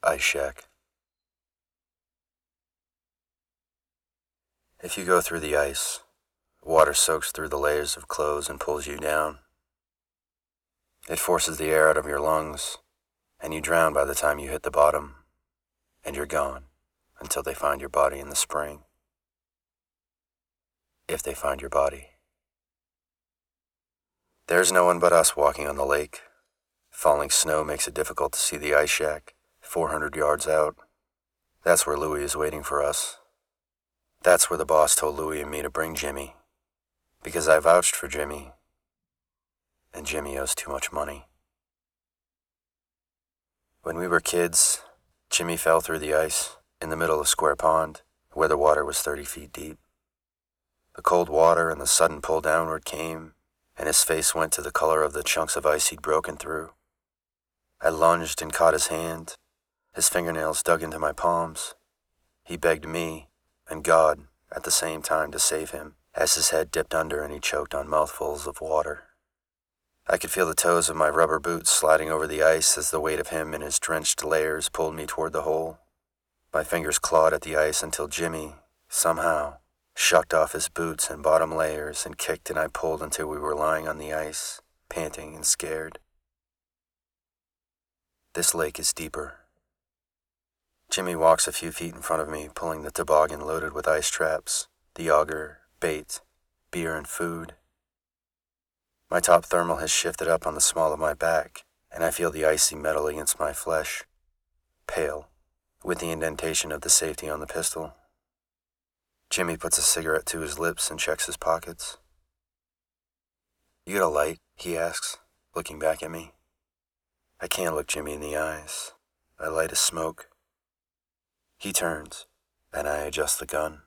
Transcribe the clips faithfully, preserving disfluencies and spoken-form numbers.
Ice Shack. If you go through the ice, water soaks through the layers of clothes and pulls you down. It forces the air out of your lungs, and you drown by the time you hit the bottom, and you're gone until they find your body in the spring. If they find your body. There's no one but us walking on the lake. Falling snow makes it difficult to see the ice shack, four hundred yards out. That's where Louie is waiting for us. That's where the boss told Louie and me to bring Jimmy, because I vouched for Jimmy, and Jimmy owes too much money. When we were kids, Jimmy fell through the ice in the middle of Square Pond, where the water was thirty feet deep. The cold water and the sudden pull downward came, and his face went to the color of the chunks of ice he'd broken through. I lunged and caught his hand. His fingernails dug into my palms. He begged me and God at the same time to save him, as his head dipped under and he choked on mouthfuls of water. I could feel the toes of my rubber boots sliding over the ice as the weight of him in his drenched layers pulled me toward the hole. My fingers clawed at the ice until Jimmy, somehow, shucked off his boots and bottom layers and kicked, and I pulled until we were lying on the ice, panting and scared. This lake is deeper. Jimmy walks a few feet in front of me, pulling the toboggan loaded with ice traps, the auger, bait, beer, and food. My top thermal has shifted up on the small of my back, and I feel the icy metal against my flesh, pale, with the indentation of the safety on the pistol. Jimmy puts a cigarette to his lips and checks his pockets. "You got a light?" he asks, looking back at me. I can't look Jimmy in the eyes. I light a smoke. He turns, and I adjust the gun.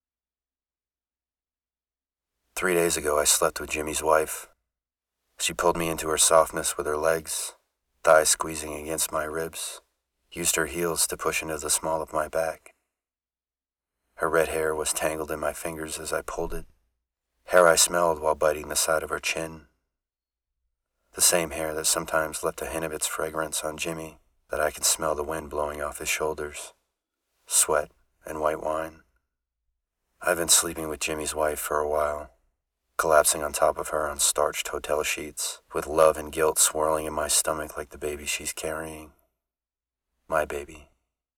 Three days ago, I slept with Jimmy's wife. She pulled me into her softness with her legs, thighs squeezing against my ribs, used her heels to push into the small of my back. Her red hair was tangled in my fingers as I pulled it, hair I smelled while biting the side of her chin. The same hair that sometimes left a hint of its fragrance on Jimmy, that I could smell the wind blowing off his shoulders, sweat and white wine. I've been sleeping with Jimmy's wife for a while, collapsing on top of her on starched hotel sheets, with love and guilt swirling in my stomach like the baby she's carrying. My baby.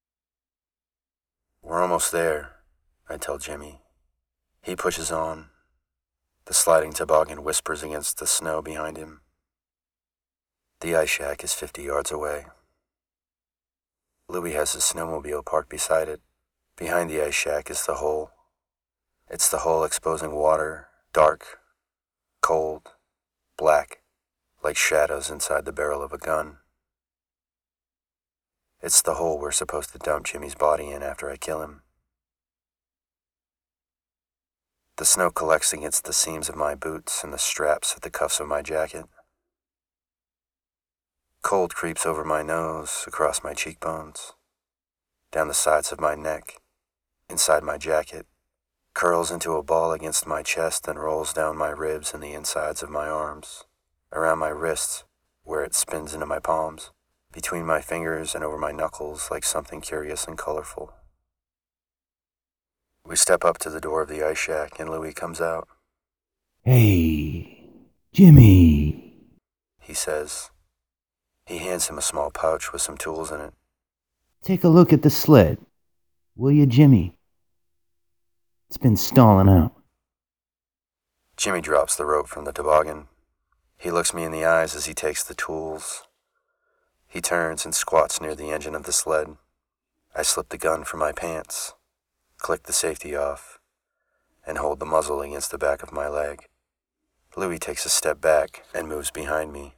We're almost there, I tell Jimmy. He pushes on. The sliding toboggan whispers against the snow behind him. The ice shack is fifty yards away. Louie has his snowmobile parked beside it. Behind the ice shack is the hole. It's the hole exposing water, dark, cold, black, like shadows inside the barrel of a gun. It's the hole we're supposed to dump Jimmy's body in after I kill him. The snow collects against the seams of my boots and the straps at the cuffs of my jacket. Cold creeps over my nose, across my cheekbones, down the sides of my neck, inside my jacket, curls into a ball against my chest and rolls down my ribs and the insides of my arms, around my wrists, where it spins into my palms, between my fingers and over my knuckles like something curious and colorful. We step up to the door of the ice shack and Louie comes out. "Hey, Jimmy," he says. He hands him a small pouch with some tools in it. "Take a look at the sled, will you, Jimmy? It's been stalling out." Jimmy drops the rope from the toboggan. He looks me in the eyes as he takes the tools. He turns and squats near the engine of the sled. I slip the gun from my pants, click the safety off, and hold the muzzle against the back of my leg. Louie takes a step back and moves behind me.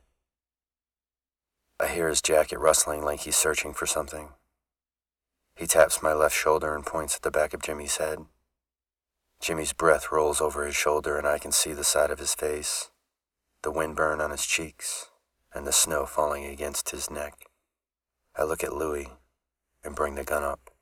I hear his jacket rustling like he's searching for something. He taps my left shoulder and points at the back of Jimmy's head. Jimmy's breath rolls over his shoulder and I can see the side of his face, the wind burn on his cheeks, and the snow falling against his neck. I look at Louie and bring the gun up.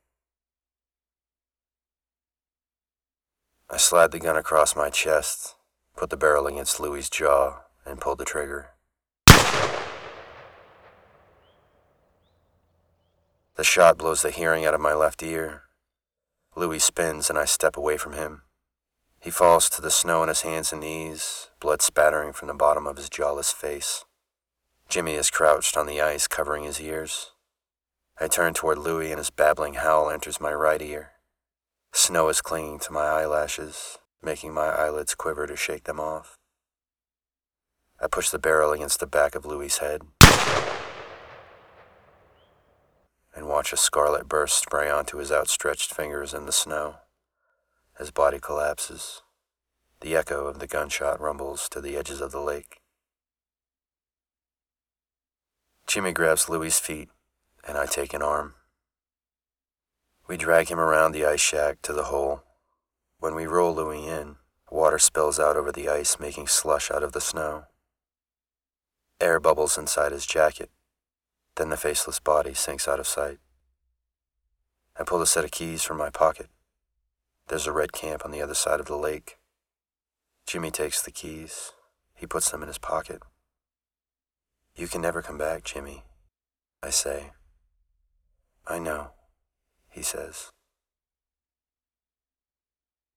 I slide the gun across my chest, put the barrel against Louie's jaw, and pull the trigger. The shot blows the hearing out of my left ear. Louis spins and I step away from him. He falls to the snow on his hands and knees, blood spattering from the bottom of his jawless face. Jimmy is crouched on the ice, covering his ears. I turn toward Louis and his babbling howl enters my right ear. Snow is clinging to my eyelashes, making my eyelids quiver to shake them off. I push the barrel against the back of Louis's head and watch a scarlet burst spray onto his outstretched fingers in the snow. His body collapses. The echo of the gunshot rumbles to the edges of the lake. Jimmy grabs Louis's feet, and I take an arm. We drag him around the ice shack to the hole. When we roll Louis in, water spills out over the ice, making slush out of the snow. Air bubbles inside his jacket. Then the faceless body sinks out of sight. I pull a set of keys from my pocket. There's a red camp on the other side of the lake. Jimmy takes the keys. He puts them in his pocket. "You can never come back, Jimmy," I say. "I know," he says.